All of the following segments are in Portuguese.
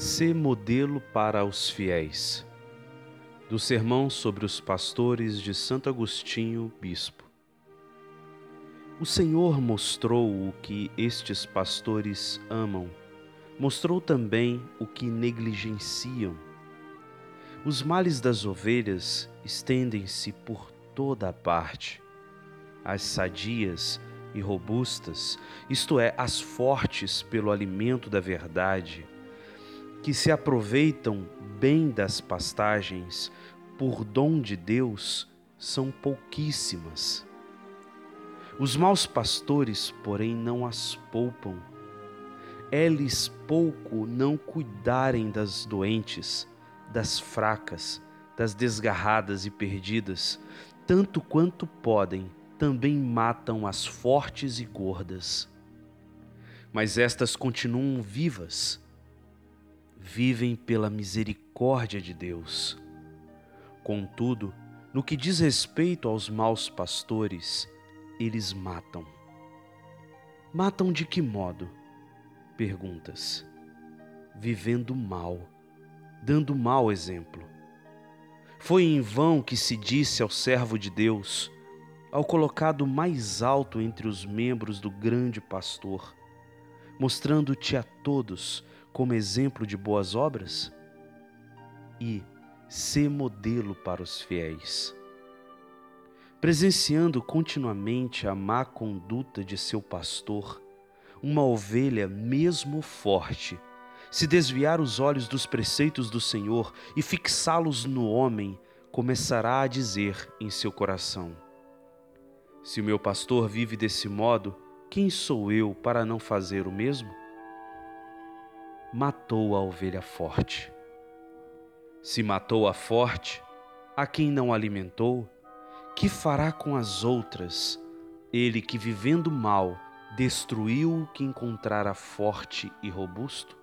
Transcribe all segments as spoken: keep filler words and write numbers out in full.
Sê modelo para os fiéis. Do Sermão sobre os Pastores de Santo Agostinho, Bispo. O Senhor mostrou o que estes pastores amam, mostrou também o que negligenciam. Os males das ovelhas estendem-se por toda a parte. As sadias e robustas, isto é, as fortes pelo alimento da verdade, que se aproveitam bem das pastagens por dom de Deus, são pouquíssimas. Os maus pastores, porém, não as poupam. É-lhes pouco não cuidarem das doentes, das fracas, das desgarradas e perdidas, tanto quanto podem, também matam as fortes e gordas. Mas estas continuam vivas, vivem pela misericórdia de Deus. Contudo, no que diz respeito aos maus pastores, eles matam. Matam de que modo? Perguntas. Vivendo mal, dando mau exemplo. Foi em vão que se disse ao servo de Deus, ao colocado mais alto entre os membros do grande pastor, mostrando-te a todos como exemplo de boas obras? E sê modelo para os fiéis. Presenciando continuamente a má conduta de seu pastor, uma ovelha, mesmo forte, se desviar os olhos dos preceitos do Senhor e fixá-los no homem, começará a dizer em seu coração: se o meu pastor vive desse modo, quem sou eu para não fazer o mesmo? Matou a ovelha forte. Se matou a forte, a quem não alimentou, que fará com as outras, ele que vivendo mal destruiu o que encontrara forte e robusto?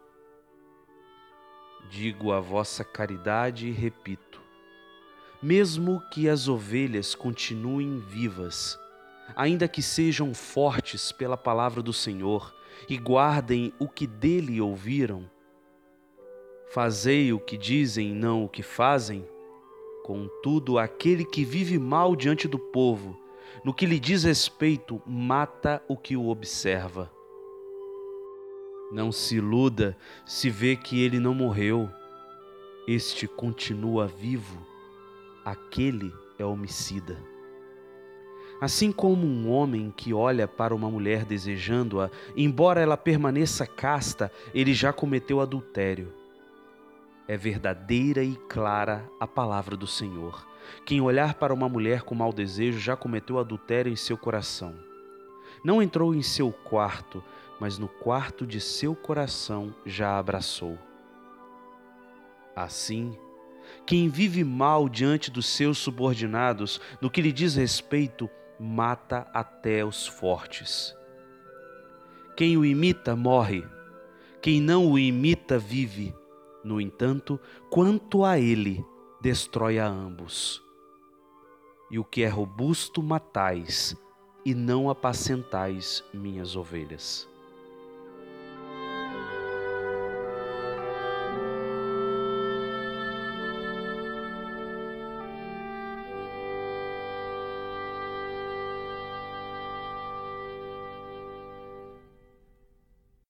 Digo a vossa caridade e repito, mesmo que as ovelhas continuem vivas, ainda que sejam fortes pela palavra do Senhor e guardem o que dele ouviram, fazei o que dizem, não o que fazem. Contudo, aquele que vive mal diante do povo, no que lhe diz respeito, mata o que o observa. Não se iluda se vê que ele não morreu. Este continua vivo. Aquele é homicida. Assim como um homem que olha para uma mulher desejando-a, embora ela permaneça casta, ele já cometeu adultério. É verdadeira e clara a palavra do Senhor. Quem olhar para uma mulher com mau desejo já cometeu adultério em seu coração. Não entrou em seu quarto, mas no quarto de seu coração já a abraçou. Assim, quem vive mal diante dos seus subordinados, no que lhe diz respeito, mata até os fortes. Quem o imita morre, quem não o imita vive. No entanto, quanto a ele, destrói a ambos. E o que é robusto matais, e não apacentais minhas ovelhas.